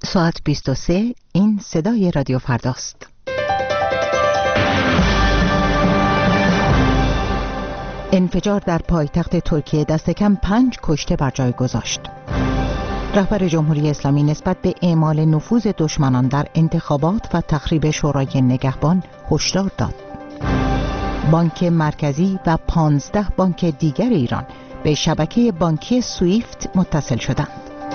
ساعت 23. این صدای رادیو فرداست. انفجار در پایتخت ترکیه دست کم 5 کشته بر جای گذاشت. رهبر جمهوری اسلامی نسبت به اعمال نفوذ دشمنان در انتخابات و تخریب شورای نگهبان هشدار داد. بانک مرکزی و 15 بانک دیگر ایران به شبکه بانکی سویفت متصل شدند.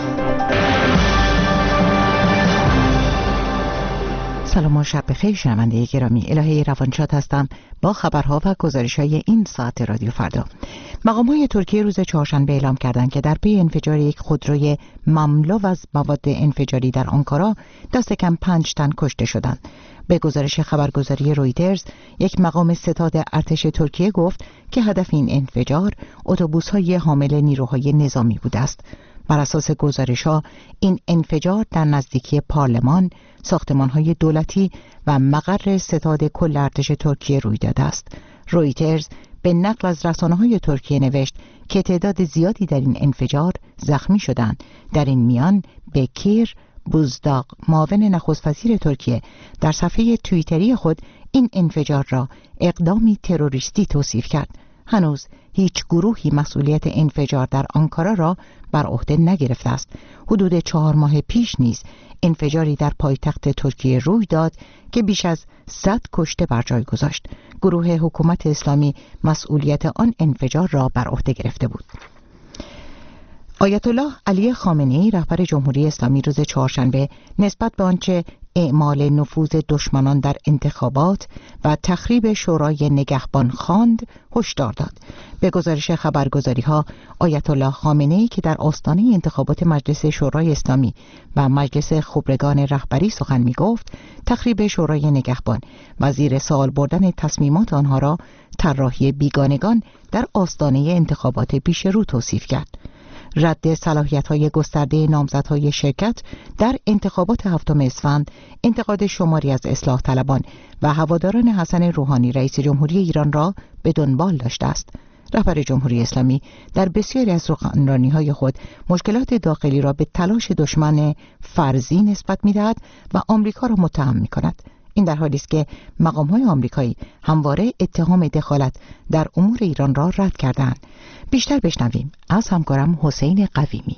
سلام و شب بخیر شنونده گرامی، الهه روانشاد هستم با خبرها و گزارش‌های این ساعت رادیو فردا. مقام‌های ترکیه روز چهارشنبه اعلام کردند که در پی انفجار یک خودروی مملو از مواد انفجاری در آنکارا دست کم 5 تن کشته شدند. به گزارش خبرگزاری رویترز، یک مقام ستاد ارتش ترکیه گفت که هدف این انفجار اتوبوس‌های حامل نیروهای نظامی بوده است. بر اساس گزارش‌ها این انفجار در نزدیکی پارلمان، ساختمان‌های دولتی و مقر ستاد کل ارتش ترکیه روی داده است. رویترز به نقل از رسانه‌های ترکیه نوشت که تعداد زیادی در این انفجار زخمی شدند. در این میان بکیر بوزداغ، معاون نخست وزیر ترکیه، در صفحه توییتری خود این انفجار را اقدامی تروریستی توصیف کرد. هنوز هیچ گروهی مسئولیت انفجار در آنکارا را بر عهده نگرفته است. حدود 4 ماه پیش نیز انفجاری در پایتخت ترکیه روی داد که بیش از 100 کشته بر جای گذاشت. گروه حکومت اسلامی مسئولیت آن انفجار را بر عهده گرفته بود. آیت الله علی خامنه‌ای رهبر جمهوری اسلامی روز چهارشنبه نسبت به آنچه اعمال نفوذ دشمنان در انتخابات و تخریب شورای نگهبان خواند هشدار داد. به گزارش خبرگزاری‌ها، آیت الله خامنه‌ای که در آستانه انتخابات مجلس شورای اسلامی و مجلس خبرگان رهبری سخن می‌گفت، تخریب شورای نگهبان و زیر سوال بردن تصمیمات آنها را طراحی بیگانگان در آستانه انتخابات پیش رو توصیف کرد. رد صلاحیت‌های گسترده نامزدهای شرکت در انتخابات 7 اسفند انتقاد شماری از اصلاح طلبان و هواداران حسن روحانی رئیس جمهوری ایران را به دنبال داشته است. رهبر جمهوری اسلامی در بسیاری از سخنرانی‌های خود مشکلات داخلی را به تلاش دشمن فرضی نسبت می‌دهد و آمریکا را متهم می‌کند. این در حالی است که مقام‌های آمریکایی همواره اتهام دخالت در امور ایران را رد کردند. بیشتر بشنویم از همکارم حسین قویمی.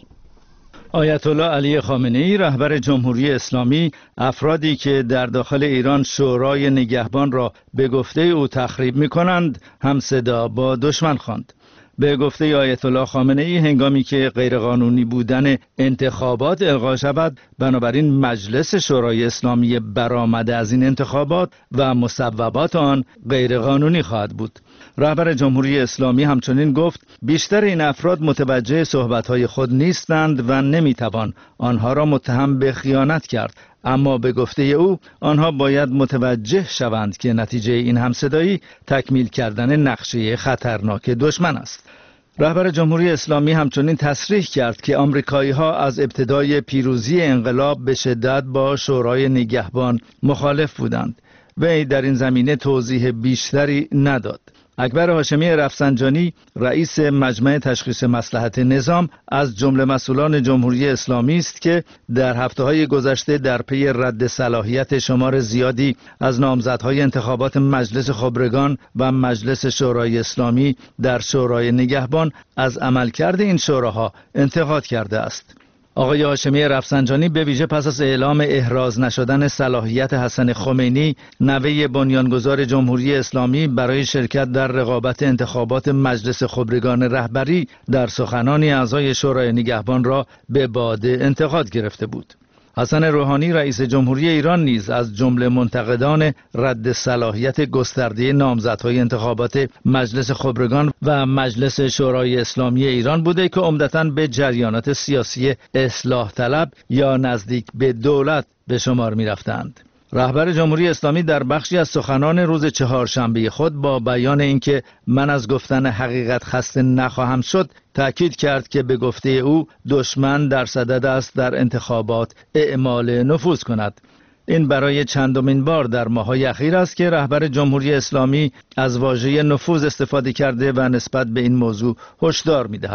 آیت الله علی خامنه‌ای رهبر جمهوری اسلامی افرادی که در داخل ایران شورای نگهبان را به گفته او تخریب می‌کنند همصدا با دشمن خواند. به گفته آیت الله خامنه‌ای هنگامی که غیرقانونی بودن انتخابات الغا شود، بنابراین مجلس شورای اسلامی برآمده از این انتخابات و مصوبات آن غیرقانونی خواهد بود. رهبر جمهوری اسلامی همچنین گفت بیشتر این افراد متوجه صحبت‌های خود نیستند و نمی‌توان آنها را متهم به خیانت کرد، اما به گفته او آنها باید متوجه شوند که نتیجه این همصدایی تکمیل کردن نقشه خطرناک دشمن است. رهبر جمهوری اسلامی همچنین تصریح کرد که آمریکایی‌ها از ابتدای پیروزی انقلاب به شدت با شورای نگهبان مخالف بودند. وی در این زمینه توضیح بیشتری نداد. اکبر هاشمی رفسنجانی رئیس مجمع تشخیص مصلحت نظام از جمله مسئولان جمهوری اسلامی است که در هفته‌های گذشته در پی رد صلاحیت شمار زیادی از نامزدهای انتخابات مجلس خبرگان و مجلس شورای اسلامی در شورای نگهبان از عملکرد این شوراها انتقاد کرده است. آقای هاشمی رفسنجانی به ویژه پس از اعلام احراز نشدن صلاحیت حسن خمینی نوه بنیانگذار جمهوری اسلامی برای شرکت در رقابت انتخابات مجلس خبرگان رهبری در سخنانی اعضای شورای نگهبان را به باد انتقاد گرفته بود. حسن روحانی رئیس جمهوری ایران نیز از جمله منتقدان رد صلاحیت گسترده نامزدهای انتخابات مجلس خبرگان و مجلس شورای اسلامی ایران بوده که عمدتاً به جریانات سیاسی اصلاح طلب یا نزدیک به دولت به شمار می رفتند. رهبر جمهوری اسلامی در بخشی از سخنان روز چهارشنبه خود با بیان اینکه من از گفتن حقیقت خسته نخواهم شد تأکید کرد که به گفته او دشمن در صدد است در انتخابات اعمال نفوذ کند. این برای چندمین بار در ماه‌های اخیر است که رهبر جمهوری اسلامی از واژه نفوذ استفاده کرده و نسبت به این موضوع هشدار می‌دهد.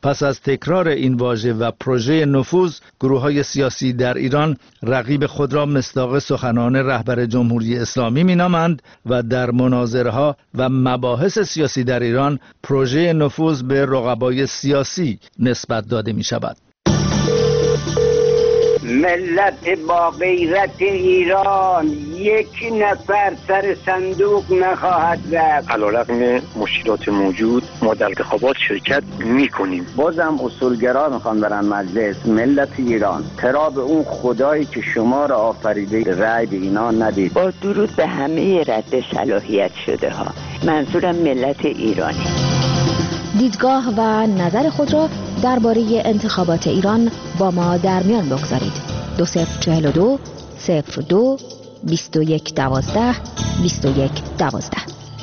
پس از تکرار این واژه و پروژه نفوذ، گروه‌های سیاسی در ایران رقیب خود را مصداق سخنان رهبر جمهوری اسلامی می‌نامند و در مناظره‌ها و مباحث سیاسی در ایران پروژه نفوذ به رقبای سیاسی نسبت داده می‌شود. ملت با غیرت ایران یک نفر سر صندوق نخواهد رفت. علیرغم مشکلات موجود ما در انتخابات شرکت میکنیم. بازم اصولگرا میخوان برن مجلس. ملت ایران چرا به اون خدایی که شما را آفریده رأی به اینا ندید؟ با درود به همه رد صلاحیت شده ها، منظورم ملت ایرانی. دیدگاه و نظر خود را درباره انتخابات ایران با ما در میان بگذارید. 2042 02 21 12 21 12.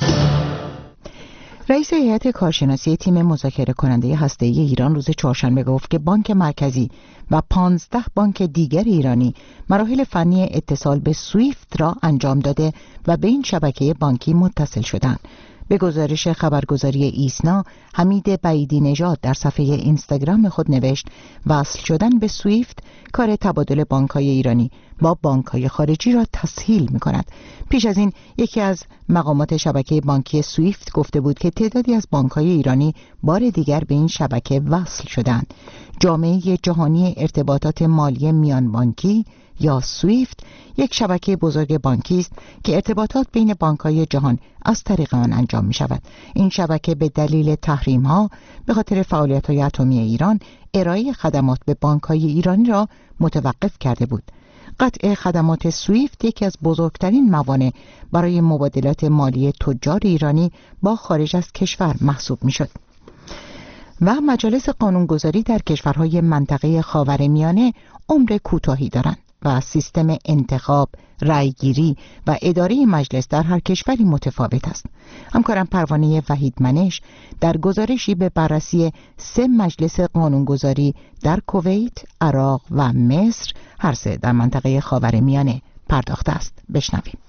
رئیس هیئت کارشناسی تیم مذاکره کننده هسته‌ای ایران روز چهارشنبه گفت که بانک مرکزی و 15 بانک دیگر ایرانی مراحل فنی اتصال به سویفت را انجام داده و به این شبکه بانکی متصل شدند. به گزارش خبرگزاری ایسنا، حمید بعیدی نژاد در صفحه اینستاگرام خود نوشت وصل شدن به سویفت کار تبادل بانک‌های ایرانی با بانک‌های خارجی را تسهیل می‌کند. پیش از این یکی از مقامات شبکه بانکی سویفت گفته بود که تعدادی از بانک‌های ایرانی بار دیگر به این شبکه وصل شدند. جامعه جهانی ارتباطات مالی میان بانکی یا سویفت یک شبکه بزرگ بانکی است که ارتباطات بین بانک‌های جهان از طریق آن انجام می‌شود. این شبکه به دلیل تحریم‌ها به خاطر فعالیت‌های اتمی ایران ارائه خدمات به بانک‌های ایرانی را متوقف کرده بود. قطع خدمات سویفت یکی از بزرگترین موانع برای مبادلات مالی تجار ایرانی با خارج از کشور محسوب می‌شد. و مجالس قانونگذاری در کشورهای منطقه خاورمیانه عمر کوتاهی دارند و سیستم انتخاب، رأیگیری و اداره مجلس در هر کشوری متفاوت است. همکارم پروانه وحید منش در گزارشی به بررسی 3 مجلس قانونگذاری در کویت، عراق و مصر، هر سه در منطقه خاورمیانه، پرداخته است. بشنویم.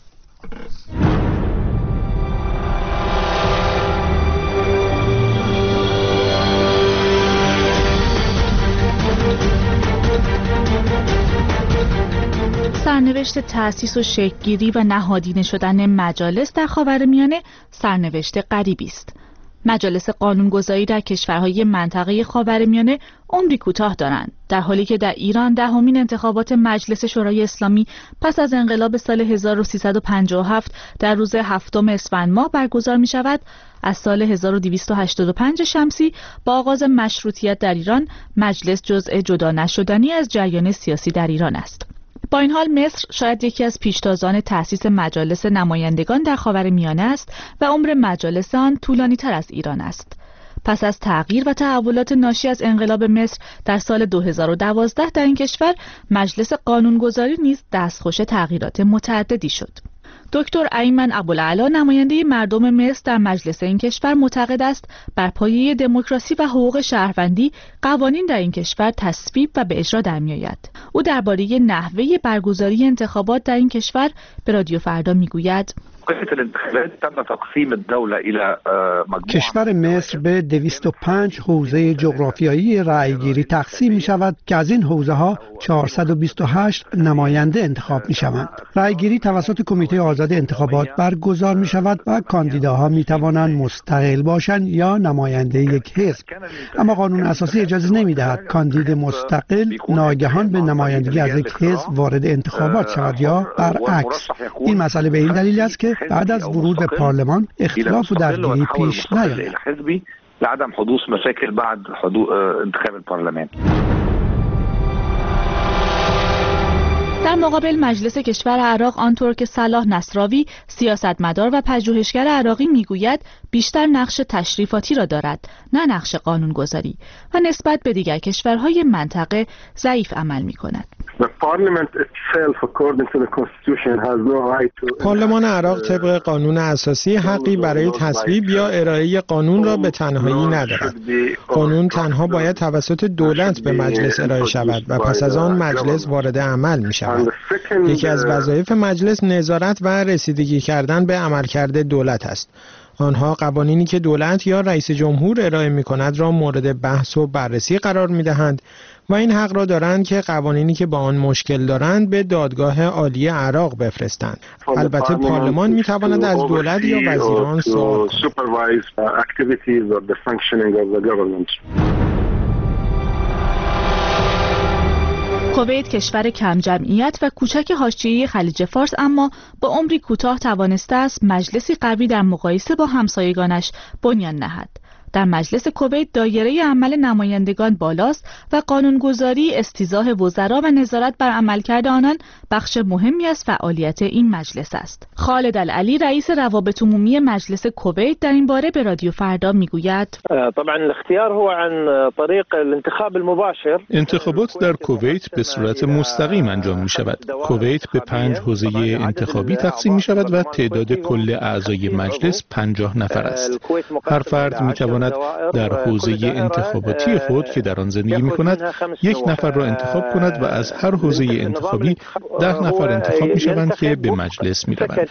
سرنوشت تأسیس و شکل‌گیری و نهادینه شدن مجالس در خاورمیانه سرنوشت غریبی است. مجالس قانونگذاری در کشورهای منطقه خاورمیانه عمری کوتاه دارند، در حالی که در ایران 10مین انتخابات مجلس شورای اسلامی پس از انقلاب سال 1357 در روز 7 اسفند ماه برگزار می شود. از سال 1285 شمسی با آغاز مشروطیت در ایران، مجلس جزء جدا نشدنی از جریان سیاسی در ایران است. با این حال مصر شاید یکی از پیشتازان تأسیس مجالس نمایندگان در خاورمیانه است و عمر مجالس آن طولانی تر از ایران است. پس از تغییر و تحولات ناشی از انقلاب مصر در سال 2012 در این کشور، مجلس قانونگذاری نیز دستخوش تغییرات متعددی شد. دکتر ایمن ابوالعلا، نماینده مردم مصر در مجلس این کشور، معتقد است بر پایه دموکراسی و حقوق شهروندی قوانین در این کشور تصویب و به اجرا در می‌آید. او درباره نحوه برگزاری انتخابات در این کشور به رادیو فردا می‌گوید: کشور مصر به 205 حوزه جغرافیایی رأیگیری تقسیم می شود که از این حوزه ها 428 نماینده انتخاب می شوند. رأیگیری توسط کمیته آزاد انتخابات برگزار می شود و کاندیداها می توانند مستقل باشند یا نماینده یک حزب. اما قانون اساسی اجازه نمی دهد کاندید مستقل ناگهان به نمایندگی از یک حزب وارد انتخابات شود یا برعکس. این مسئله به این دلیل است که بعد از ورود به پارلمان اختلاف و درگیری پیش نیاید. لعدم حدوث مشاكل بعد انتخاب البرلمان. در مقابل مجلس کشور عراق، آنطور که صلاح نصراوی، سیاستمدار و پژوهشگر عراقی، میگوید بیشتر نقش تشریفاتی را دارد، نه نقش قانونگذاری، و نسبت به دیگر کشورهای منطقه ضعیف عمل می‌کند. پارلمان عراق طبق قانون اساسی حقی برای تصویب یا ارائه قانون را به تنهایی ندارد. قانون تنها باید توسط دولت به مجلس ارائه شود و پس از آن مجلس وارد عمل می شود. یکی از وظایف مجلس نظارت و رسیدگی کردن به عملکرد دولت است. آنها قوانینی که دولت یا رئیس جمهور ارائه می‌کند را مورد بحث و بررسی قرار می‌دهند و این حق را دارند که قوانینی که با آن مشکل دارند به دادگاه عالی عراق بفرستند. البته پارلمان می‌تواند از دولت یا وزیران سوال کند. کویت کشور کم جمعیت و کوچک حاشیه‌ای خلیج فارس اما با عمری کوتاه توانسته است مجلسی قوی در مقایسه با همسایگانش بنیان نهد. در مجلس کویت دایره عمل نمایندگان بالاست و قانونگذاری، استیضاح وزرا و نظارت بر عملکرد آنان بخش مهمی از فعالیت این مجلس است. خالد العلی رئیس روابط عمومی مجلس کویت در این باره به رادیو فردا میگوید: طبعا الاختیار هو عن طریق الانتخاب المباشر. انتخابات در کویت به صورت مستقیم انجام می شود. کویت به 5 حوزه انتخابی تقسیم می شود و تعداد کل اعضای مجلس 50 نفر است. هر فرد می تواند در حوزه انتخاباتی خود که در آن زندگی می کند 1 نفر را انتخاب کند و از هر حوزه انتخابی 10 نفر انتخاب می شوند که به مجلس می روند.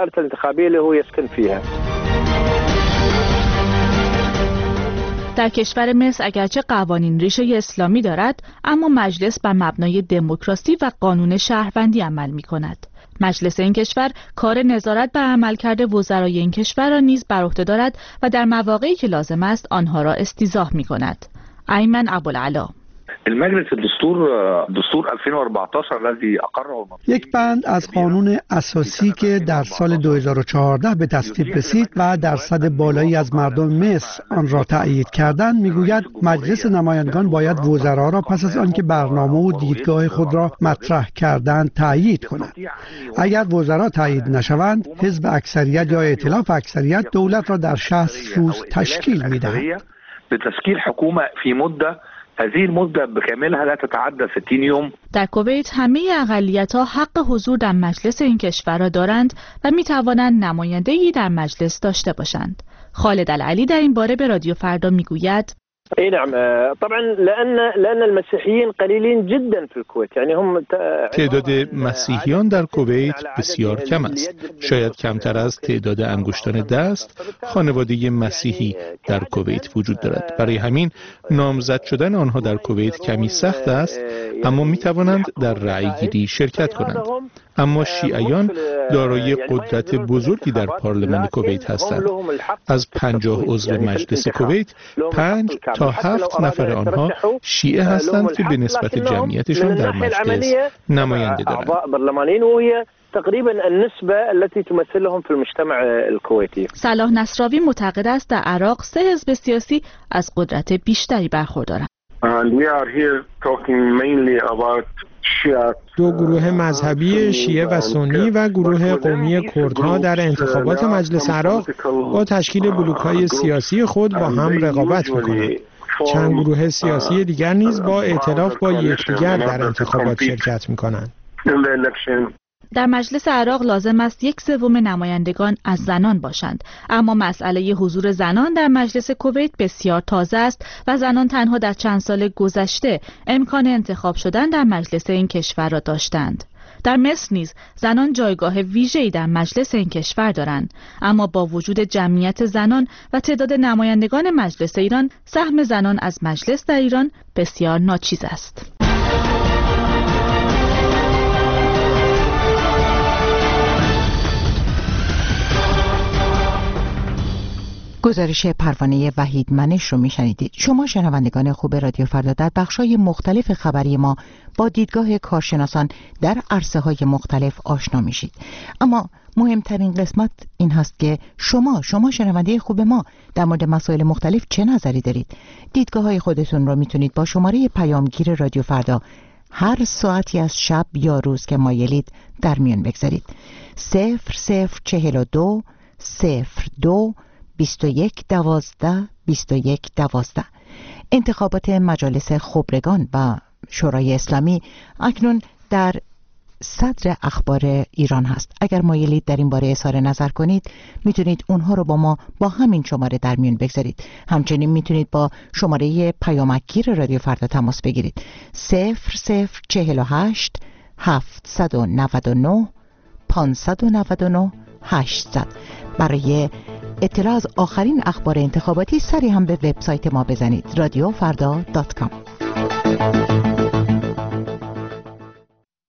در کشور مصر اگرچه قوانین ریشه اسلامی دارد، اما مجلس بر مبنای دموکراسی و قانون شهروندی عمل می کند. مجلس این کشور کار نظارت بر عملکرد وزرای این کشور را نیز بر عهده دارد و در مواقعی که لازم است آنها را استیضاح می کند. ایمن ابوالعلا: المجلس دستور 2014 الذي اقره. یک بند از قانون اساسی که در سال 2014 به تصویب رسید و درصد بالایی از مردم مصر آن را تأیید کردند میگوید مجلس نمایندگان باید وزرا را پس از آنکه برنامه و دیدگاه خود را مطرح کردند تأیید کند. اگر وزرا تأیید نشوند، حزب اکثریت یا ائتلاف اکثریت دولت را در 60 روز تشکیل می‌دهد. به تشکیل حکومت فی مدة هذه المدة بكاملها لا تتعدى 60 يوم. در کویت همه اقلیت‌ها حق حضور در مجلس این کشور را دارند و می‌توانند نماینده‌ای در مجلس داشته باشند. خالد العلی در این باره به رادیو فردا میگوید: نعم طبعا لأن المسيحيين قليلين جدا في الكويت، يعني هم تعداد مسیحیان در کویت بسیار کم است، شاید کمتر از تعداد انگشتان دست خانواده مسیحی در کویت وجود دارد. برای همین نامزد شدن آنها در کویت کمی سخت است، اما می توانند در رأی گیری شرکت کنند. اما شیعیان دارای قدرت بزرگی در پارلمان کویت هستند. از 50 عضو مجلس کویت 5 تا 7 نفر آنها شیعه هستند که به نسبت جمعیتشان در مجلس نماینده دارند. تقریبا النسبه التي تمثلهم في المجتمع الكويتي. صلاح نصراوی معتقد است در عراق 3 حزب سیاسی از قدرت بیشتری برخوردارند. دو گروه مذهبی شیعه و سنی و گروه قومی کردها در انتخابات مجلس عراق با تشکیل بلوک‌های سیاسی خود با هم رقابت می‌کنند. چند گروه سیاسی دیگر نیز با ائتلاف با یکدیگر در انتخابات شرکت می‌کنند. در مجلس عراق لازم است 1/3 نمایندگان از زنان باشند، اما مسئله حضور زنان در مجلس کویت بسیار تازه است و زنان تنها در چند سال گذشته امکان انتخاب شدن در مجلس این کشور را داشتند. در مصر نیز زنان جایگاه ویژه‌ای در مجلس این کشور دارند، اما با وجود جمعیت زنان و تعداد نمایندگان مجلس ایران، سهم زنان از مجلس در ایران بسیار ناچیز است. گزارش پروانه وحید منش رو میشنیدید. شما شنوندگان خوب رادیو فردا در بخش‌های مختلف خبری ما با دیدگاه کارشناسان در عرصه‌های مختلف آشنا میشید. اما مهمترین قسمت این هست که شما شنونده خوب ما در مورد مسائل مختلف چه نظری دارید؟ دیدگاه‌های خودتون رو میتونید با شماره پیامگیر رادیو فردا هر ساعتی از شب یا روز که مایلید در میان بگذارید. 0042 02 2112 انتخابات مجالس خبرگان و شورای اسلامی اکنون در صدر اخبار ایران هست. اگر مایلید در این باره اظهار نظر کنید میتونید اونها رو با ما با همین شماره در میون بگذارید. همچنین میتونید با شماره پیامگیر رادیو فردا تماس بگیرید. 0048 799 599 800 برای اطلاع از آخرین اخبار انتخاباتی سری هم به وبسایت ما بزنید. رادیوفردا.com